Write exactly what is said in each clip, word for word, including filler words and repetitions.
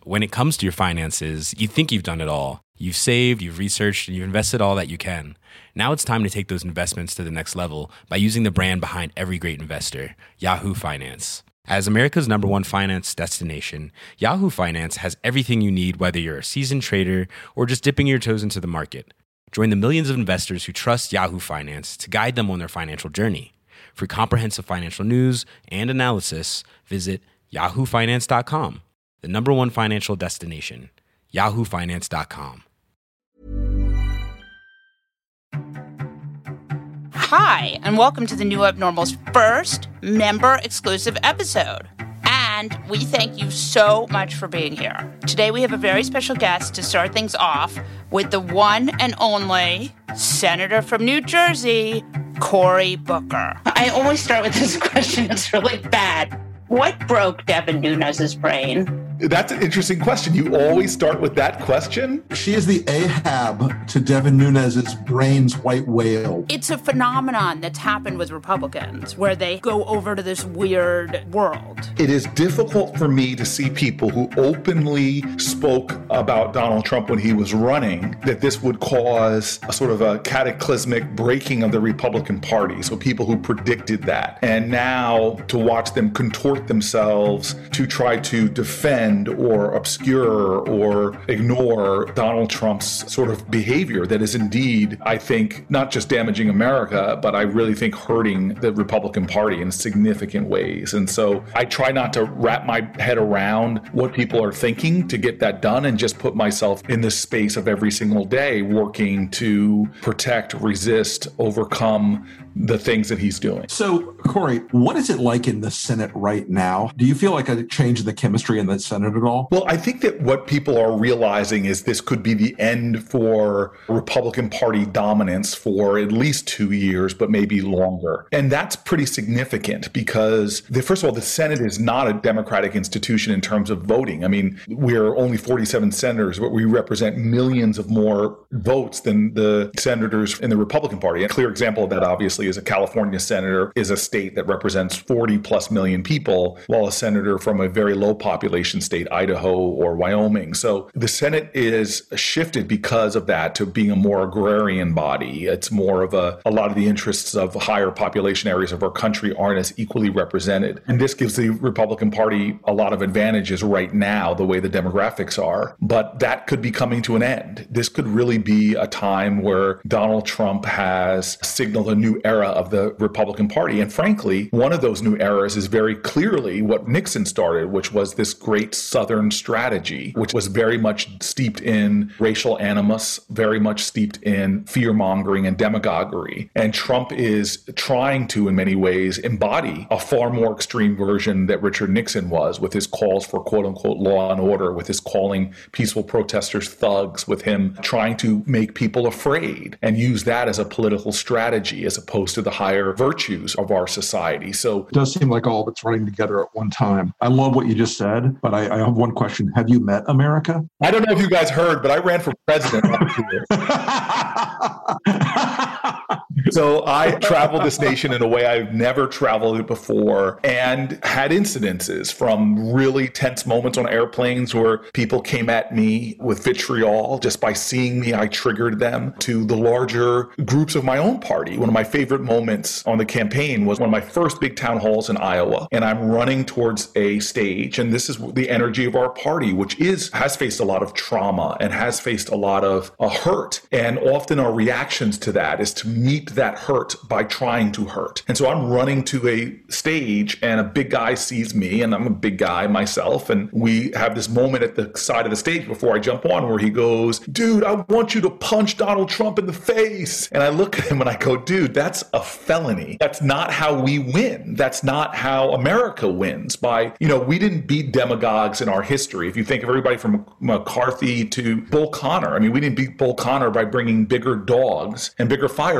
when it comes to your finances, you think you've done it all. You've saved, you've researched, and you've invested all that you can. Now it's time to take those investments to the next level by using the brand behind every great investor, Yahoo Finance. As America's number one finance destination, Yahoo Finance has everything you need, whether you're a seasoned trader or just dipping your toes into the market. Join the millions of investors who trust Yahoo Finance to guide them on their financial journey. For comprehensive financial news and analysis, visit yahoo finance dot com, the number one financial destination, yahoo finance dot com. Hi, and welcome to the New Abnormal's first member-exclusive episode. And we thank you so much for being here. Today we have a very special guest to start things off with the one and only Senator from New Jersey, Cory Booker. I always start with this question. It's really bad. What broke Devin Nunes's brain? That's an interesting question. You always start with that question? She is the Ahab to Devin Nunes's brain's white whale. It's a phenomenon that's happened with Republicans where they go over to this weird world. It is difficult for me to see people who openly spoke about Donald Trump when he was running, that this would cause a sort of a cataclysmic breaking of the Republican Party. So people who predicted that. And now to watch them contort themselves to try to defend or obscure or ignore Donald Trump's sort of behavior that is indeed, I think, not just damaging America, but I really think hurting the Republican Party in significant ways. And so I try not to wrap my head around what people are thinking to get that done and just put myself in the space of every single day working to protect, resist, overcome the things that he's doing. So, Cory, what is it like in the Senate right now? Do you feel like a change in the chemistry in the Senate at all? Well, I think that what people are realizing is this could be the end for Republican Party dominance for at least two years, but maybe longer. And that's pretty significant because, the, first of all, the Senate is not a democratic institution in terms of voting. I mean, we're only forty-seven senators, but we represent millions of more votes than the senators in the Republican Party. A clear example of that, obviously, is a California senator is a state that represents forty plus million people, while a senator from a very low population state, Idaho or Wyoming. So the Senate is shifted because of that to being a more agrarian body. It's more of a, a lot of the interests of higher population areas of our country aren't as equally represented. And this gives the Republican Party a lot of advantages right now, the way the demographics are. But that could be coming to an end. This could really be a time where Donald Trump has signaled a new era of the Republican Party. And frankly, one of those new eras is very clearly what Nixon started, which was this great Southern strategy, which was very much steeped in racial animus, very much steeped in fear-mongering and demagoguery. And Trump is trying to, in many ways, embody a far more extreme version that Richard Nixon was, with his calls for quote-unquote law and order, with his calling peaceful protesters thugs, with him trying to make people afraid and use that as a political strategy as opposed to the higher virtues of our society. So it does seem like all of it's running together at one time. I love what you just said, but I, I have one question. Have you met America? I don't know if you guys heard, but I ran for president last year. So I traveled this nation in a way I've never traveled it before and had incidences, from really tense moments on airplanes where people came at me with vitriol just by seeing me. I triggered them, to the larger groups of my own party. One of my favorite moments on the campaign was one of my first big town halls in Iowa, and I'm running towards a stage, and this is the energy of our party, which is has faced a lot of trauma and has faced a lot of uh, hurt. And often our reactions to that is to meet that hurt by trying to hurt. And so I'm running to a stage, and a big guy sees me, and I'm a big guy myself, and we have this moment at the side of the stage before I jump on where he goes, "Dude, I want you to punch Donald Trump in the face." And I look at him and I go, "Dude, that's a felony. That's not how we win. That's not how America wins. By, you know, we didn't beat demagogues in our history. If you think of everybody from McCarthy to Bull Connor, I mean, we didn't beat Bull Connor by bringing bigger dogs and bigger fire hoses.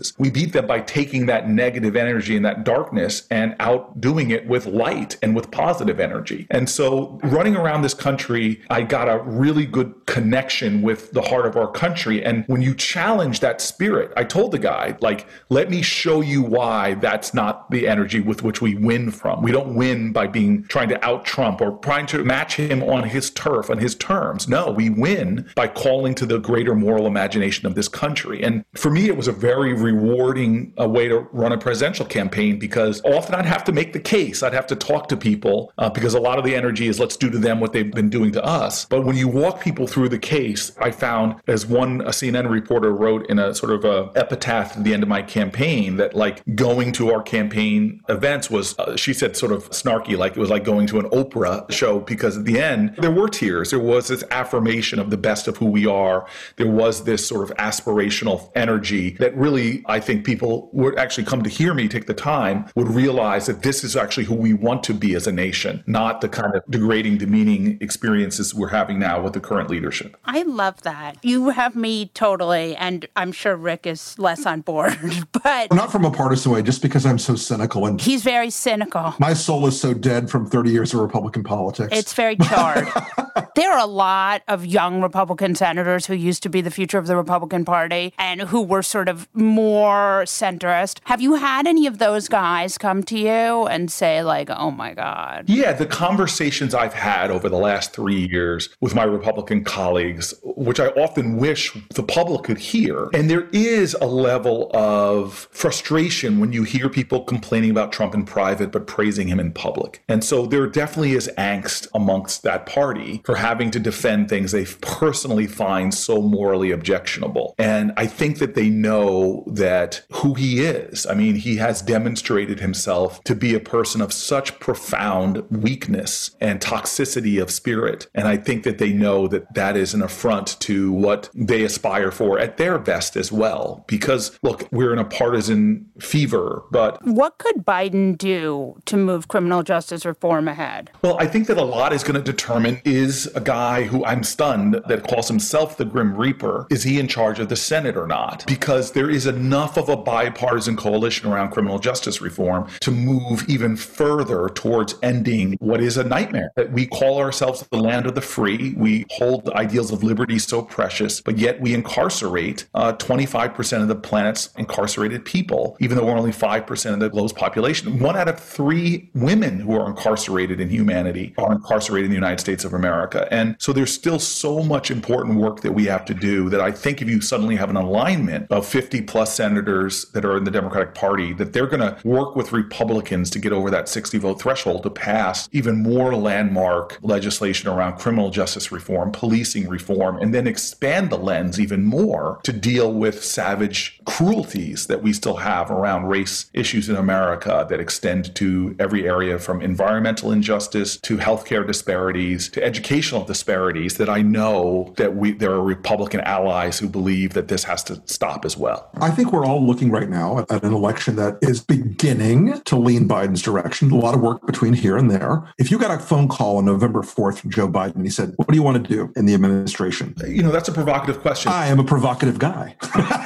forces. We beat them by taking that negative energy and that darkness and outdoing it with light and with positive energy. And so running around this country, I got a really good connection with the heart of our country. And when you challenge that spirit, I told the guy, like, let me show you why that's not the energy with which we win from. We don't win by being trying to out Trump or trying to match him on his turf, on his terms. No, we win by calling to the greater moral imagination of this country. And for me, it was a very rewarding uh, way to run a presidential campaign, because often I'd have to make the case. I'd have to talk to people uh, because a lot of the energy is let's do to them what they've been doing to us. But when you walk people through the case, I found, as one a C N N reporter wrote in a sort of a epitaph at the end of my campaign, that like going to our campaign events was, uh, she said sort of snarky, like it was like going to an Oprah show, because at the end there were tears. There was this affirmation of the best of who we are. There was this sort of aspirational energy that really, I think people would actually come to hear me take the time, would realize that this is actually who we want to be as a nation, not the kind of degrading, demeaning experiences we're having now with the current leadership. I love that. You have me totally, and I'm sure Rick is less on board, but... Not from a partisan way, just because I'm so cynical. And he's very cynical. My soul is so dead from thirty years of Republican politics. It's very charred. There are a lot of young Republican senators who used to be the future of the Republican Party and who were sort of more centrist. Have you had any of those guys come to you and say, like, oh my God? Yeah, the conversations I've had over the last three years with my Republican colleagues, which I often wish the public could hear. And there is a level of frustration when you hear people complaining about Trump in private, but praising him in public. And so there definitely is angst amongst that party for having to defend things they personally find so morally objectionable. And I think that they know that who he is. I mean, he has demonstrated himself to be a person of such profound weakness and toxicity of spirit. And I think that they know that that is an affront to what they aspire for at their best as well. Because, look, we're in a partisan fever, but... What could Biden do to move criminal justice reform ahead? Well, I think that a lot is going to determine, is a guy who I'm stunned that calls himself the Grim Reaper, is he in charge of the Senate or not? Because there is enough of a bipartisan coalition around criminal justice reform to move even further towards ending what is a nightmare. That we call ourselves the land of the free. We hold the ideals of liberty so precious, but yet we incarcerate uh, twenty-five percent of the planet's incarcerated people, even though we're only five percent of the globe's population. One out of three women who are incarcerated in humanity are incarcerated in the United States of America. And so there's still so much important work that we have to do that I think if you suddenly have an alignment of fifty plus senators that are in the Democratic Party, that they're going to work with Republicans to get over that sixty vote threshold to pass even more landmark legislation around criminal justice reform, policing reform, and then expand the lens even more to deal with savage cruelties that we still have around race issues in America that extend to every area from environmental injustice to healthcare disparities to educational disparities that I know that we there are Republican allies who believe that this has to stop as well. I think we're all looking right now at an election that is beginning to lean Biden's direction. A lot of work between here and there. If you got a phone call on November fourth from Joe Biden, he said, what do you want to do in the administration? You know, that's a provocative question. I am a provocative guy.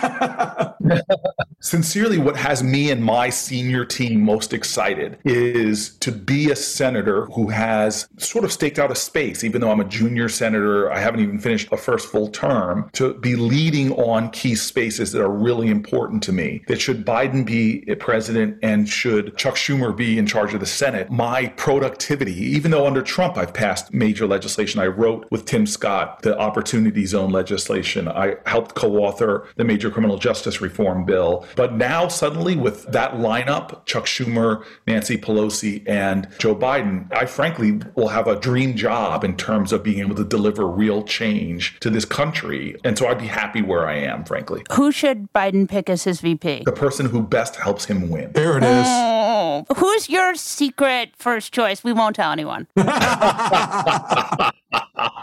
Sincerely, what has me and my senior team most excited is to be a senator who has sort of staked out a space, even though I'm a junior senator, I haven't even finished a first full term, to be leading on key spaces that are really important to me. That should Biden be a president and should Chuck Schumer be in charge of the Senate, my productivity, even though under Trump I've passed major legislation. I wrote with Tim Scott the Opportunity Zone legislation. I helped co-author the major criminal justice reform bill. But now suddenly with that lineup, Chuck Schumer, Nancy Pelosi, and Joe Biden, I frankly will have a dream job in terms of being able to deliver real change to this country. And so I'd be happy where I am, frankly. Who should Biden pick as his V P? The person who best helps him win. There it is. Oh, who's your secret first choice? We won't tell anyone.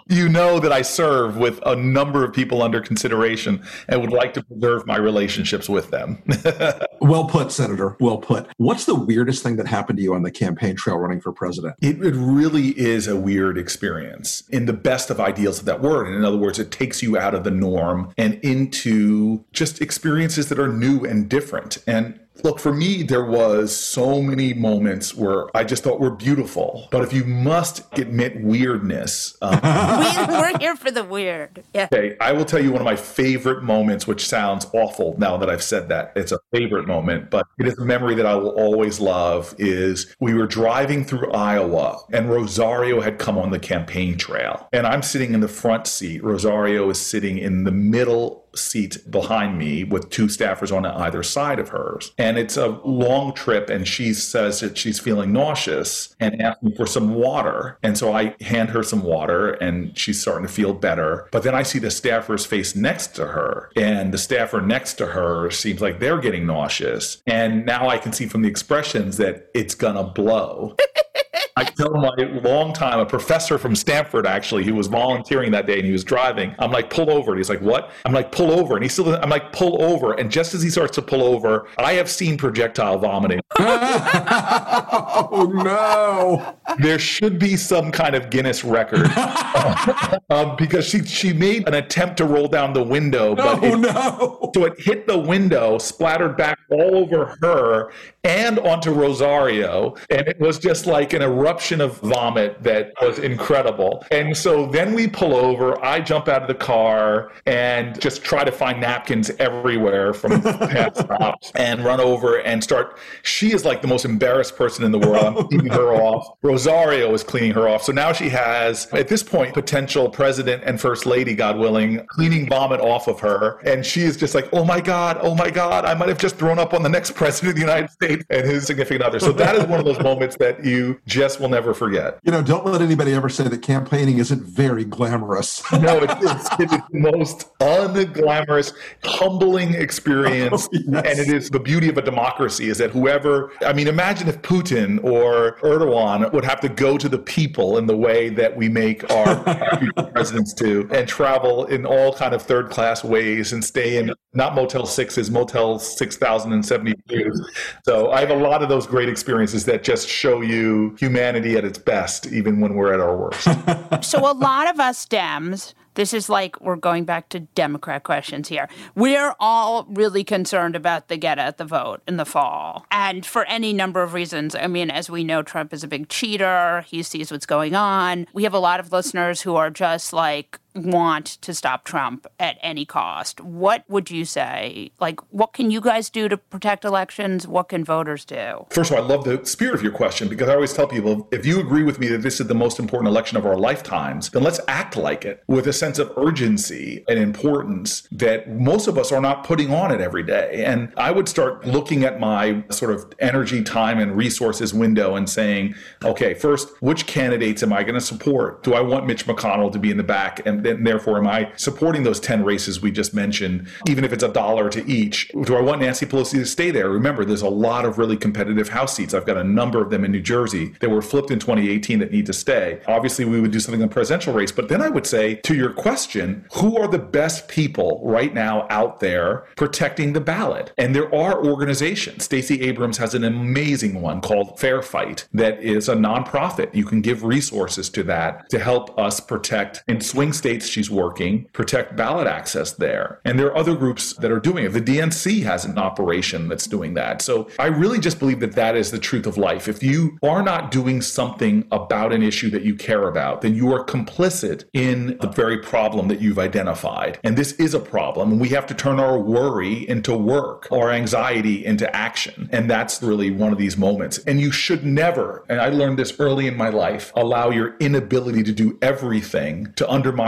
you know that I serve with a number of people under consideration and would like to preserve my relationships with them. Well put, Senator. Well put. What's the weirdest thing that happened to you on the campaign trail running for president? It, it really is a weird experience in the best of ideals of that word. And in other words, it takes you out of the norm and into just experiences that are new and different. And look, for me, there was so many moments where I just thought were beautiful. But if you must admit weirdness. Um, we, we're here for the weird. Yeah. Okay, I will tell you one of my favorite moments, which sounds awful now that I've said that. It's a favorite moment, but it is a memory that I will always love, is we were driving through Iowa and Rosario had come on the campaign trail. And I'm sitting in the front seat. Rosario is sitting in the middle seat behind me with two staffers on either side of hers. And it's a long trip, and she says that she's feeling nauseous and asks me for some water. And so I hand her some water, and she's starting to feel better. But then I see the staffer's face next to her, and the staffer next to her seems like they're getting nauseous. And now I can see from the expressions that it's gonna blow. I tell my long time, a professor from Stanford, actually, who was volunteering that day and he was driving. I'm like, pull over. And he's like, what? I'm like, pull over. And he's still, I'm like, pull over. And just as he starts to pull over, I have seen projectile vomiting. Oh, no. There should be some kind of Guinness record um, because she, she made an attempt to roll down the window. But Oh, it, no. So it hit the window, splattered back all over her and onto Rosario. And it was just like an eruption of vomit that was incredible. And so then we pull over. I jump out of the car and just try to find napkins everywhere from past stops and run over and start. She is like the most embarrassed person in the world. I'm cleaning her off. Rosario is cleaning her off. So now she has, at this point, potential president and first lady, God willing, cleaning vomit off of her. And she is just like, oh my God, oh my God, I might have just thrown up on the next president of the United States and his significant other. So that is one of those moments that you just will never forget. You know, don't let anybody ever say that campaigning isn't very glamorous. No, it is, it is the most unglamorous, humbling experience. Oh, yes. And it is the beauty of a democracy is that whoever, I mean, imagine if Putin or Erdogan would have to go to the people in the way that we make our, our future presidents do and travel in all kind of third class ways and stay in not Motel sixes, Motel six thousand seventy-two. So I have a lot of those great experiences that just show you humanity at its best, even when we're at our worst. So a lot of us Dems, this is like we're going back to Democrat questions here. We're all really concerned about the get out the vote in the fall. And for any number of reasons. I mean, as we know, Trump is a big cheater. He sees what's going on. We have a lot of listeners who are just like, want to stop Trump at any cost. What would you say? Like, what can you guys do to protect elections? What can voters do? First of all, I love the spirit of your question because I always tell people, if you agree with me that this is the most important election of our lifetimes, then let's act like it with a sense of urgency and importance that most of us are not putting on it every day. And I would start looking at my sort of energy, time, and resources window and saying, okay, first, which candidates am I going to support? Do I want Mitch McConnell to be in the back? And and therefore, am I supporting those ten races we just mentioned, even if it's a dollar to each? Do I want Nancy Pelosi to stay there? Remember, there's a lot of really competitive House seats. I've got a number of them in New Jersey that were flipped in twenty eighteen that need to stay. Obviously, we would do something in the presidential race. But then I would say, to your question, who are the best people right now out there protecting the ballot? And there are organizations. Stacey Abrams has an amazing one called Fair Fight that is a nonprofit. You can give resources to that to help us protect in swing states she's working, protect ballot access there. And there are other groups that are doing it. The D N C has an operation that's doing that. So I really just believe that that is the truth of life. If you are not doing something about an issue that you care about, then you are complicit in the very problem that you've identified. And this is a problem. And we have to turn our worry into work, our anxiety into action. And that's really one of these moments. And you should never, and I learned this early in my life, allow your inability to do everything to undermine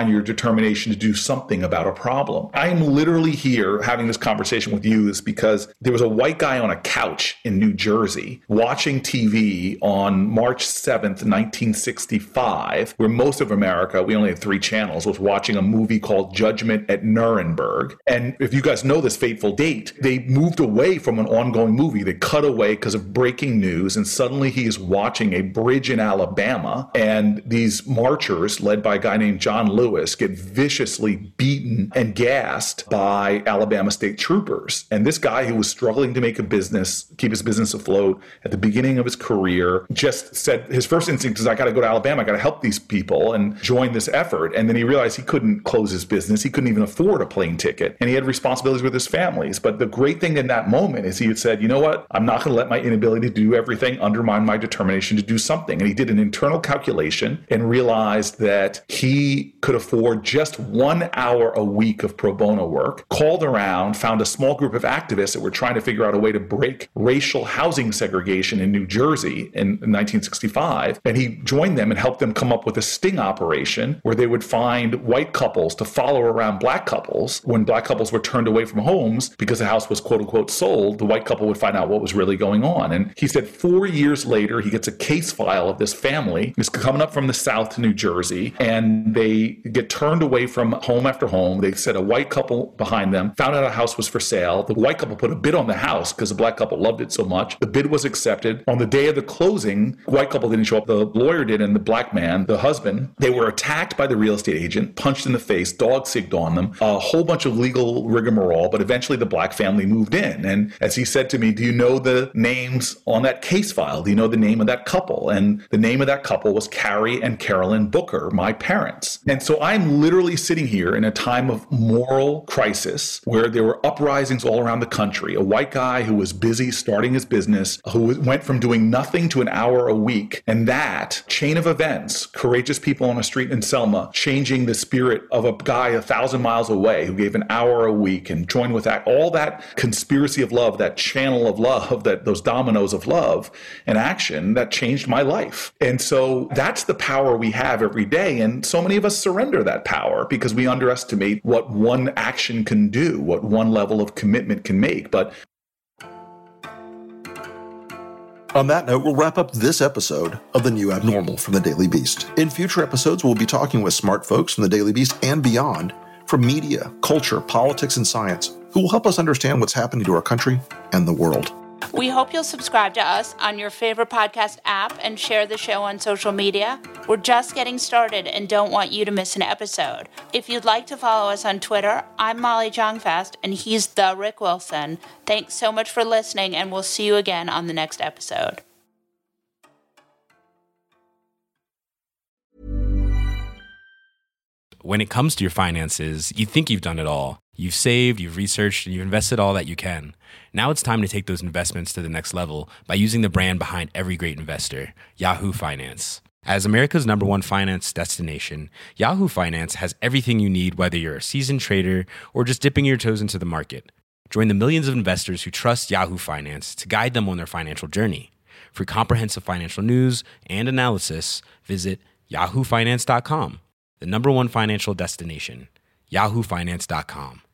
undermine your determination to do something about a problem. I am literally here having this conversation with you is because there was a white guy on a couch in New Jersey watching T V on March seventh, nineteen sixty-five, where most of America, we only had three channels, was watching a movie called Judgment at Nuremberg. And if you guys know this fateful date, they moved away from an ongoing movie. They cut away because of breaking news, and suddenly he is watching a bridge in Alabama, and these marchers, led by a guy named John Lewis, get viciously beaten and gassed by Alabama state troopers. And this guy who was struggling to make a business, keep his business afloat at the beginning of his career, just said his first instinct is, I got to go to Alabama, I got to help these people and join this effort. And then he realized he couldn't close his business. He couldn't even afford a plane ticket. And he had responsibilities with his families. But the great thing in that moment is he had said, you know what? I'm not going to let my inability to do everything undermine my determination to do something. And he did an internal calculation and realized that he could afford just one hour a week of pro bono work, called around, found a small group of activists that were trying to figure out a way to break racial housing segregation in New Jersey in nineteen sixty-five. And he joined them and helped them come up with a sting operation where they would find white couples to follow around black couples. When black couples were turned away from homes because the house was quote unquote sold, the white couple would find out what was really going on. And he said four years later, he gets a case file of this family who's coming up from the South to New Jersey, and they get turned away from home after home. They said a white couple behind them found out a house was for sale. The white couple put a bid on the house because the black couple loved it so much. The bid was accepted. On the day of the closing, the white couple didn't show up. The lawyer did, and the black man, the husband, they were attacked by the real estate agent, punched in the face, dog sigged on them, a whole bunch of legal rigmarole, but eventually the black family moved in. And as he said to me, do you know the names on that case file? Do you know the name of that couple? And the name of that couple was Carrie and Carolyn Booker, my parents. And so I'm literally sitting here in a time of moral crisis where there were uprisings all around the country. A white guy who was busy starting his business, who went from doing nothing to an hour a week. And that chain of events, courageous people on a street in Selma, changing the spirit of a guy a thousand miles away who gave an hour a week and joined with that, all that conspiracy of love, that channel of love, that those dominoes of love and action that changed my life. And so that's the power we have every day. And so many of us surrender that power because we underestimate what one action can do, what one level of commitment can make. But on that note, we'll wrap up this episode of The New Abnormal from The Daily Beast. In future episodes, we'll be talking with smart folks from The Daily Beast and beyond, from media, culture, politics, and science, who will help us understand what's happening to our country and the world. We hope you'll subscribe to us on your favorite podcast app and share the show on social media. We're just getting started and don't want you to miss an episode. If you'd like to follow us on Twitter, I'm Molly Jong-Fast and he's the Rick Wilson. Thanks so much for listening, and we'll see you again on the next episode. When it comes to your finances, you think you've done it all. You've saved, you've researched, and you've invested all that you can. Now it's time to take those investments to the next level by using the brand behind every great investor, Yahoo Finance. As America's number one finance destination, Yahoo Finance has everything you need, whether you're a seasoned trader or just dipping your toes into the market. Join the millions of investors who trust Yahoo Finance to guide them on their financial journey. For comprehensive financial news and analysis, visit yahoo finance dot com, the number one financial destination, yahoo finance dot com.